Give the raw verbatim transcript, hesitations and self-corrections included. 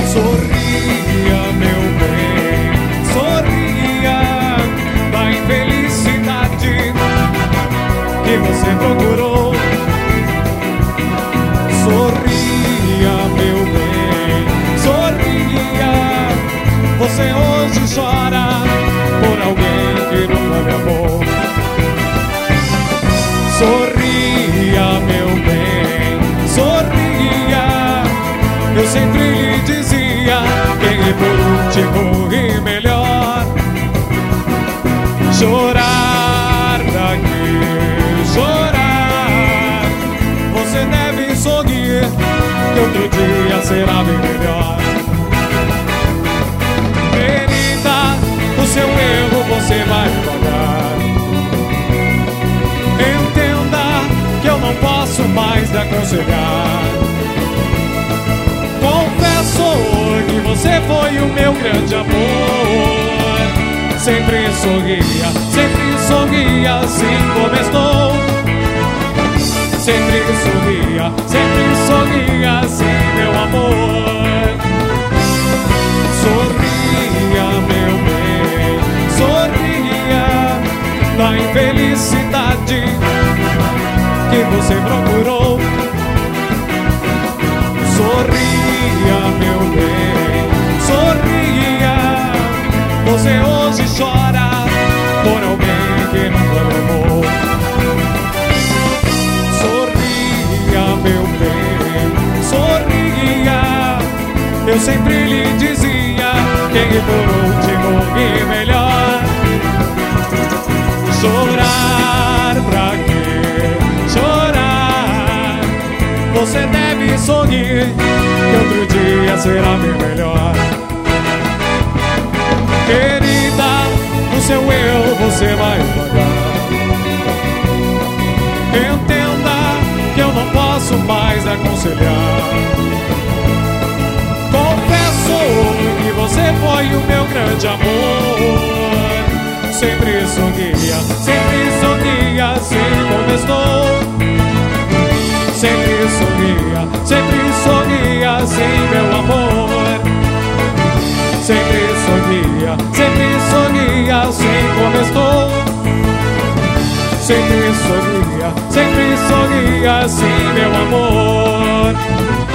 Sorria, meu bem, sorria da infelicidade que você procurou. Sorria, meu bem, sorria. Você hoje chora por alguém que nunca me amou. Sorria, meu bem, sorria. Eu sempre lhe dizia quem é por último e melhor. Chorar daqui, chorar. Você deve sorrir, que outro dia será bem melhor. Querida, o seu erro você vai pagar. Entenda que eu não posso mais lhe aconselhar. Confesso que você foi o meu grande amor. Sempre sorria, sempre sorria assim como estou. Sempre sorria, sempre sorria assim, meu amor. Sorria, meu bem, sorria da infelicidade que você procurou. Sorria, meu bem, sorria. Você hoje chora por alguém que nunca amou. Sorria, meu bem, sorria. Eu sempre lhe dizia quem é por último e melhor. Chorar pra quê? Chorar. Você deve sorrir, que outro dia será bem melhor. Querida, o seu erro você vai pagar. Entenda que eu não posso mais aconselhar. Confesso que você foi o meu grande amor. Sempre sorria, sempre sorria assim como estou. Sempre sorria, sempre sorria assim, meu amor. Sempre sorria, sempre sorria assim como estou. Sempre sorria, sempre sorria assim, meu amor.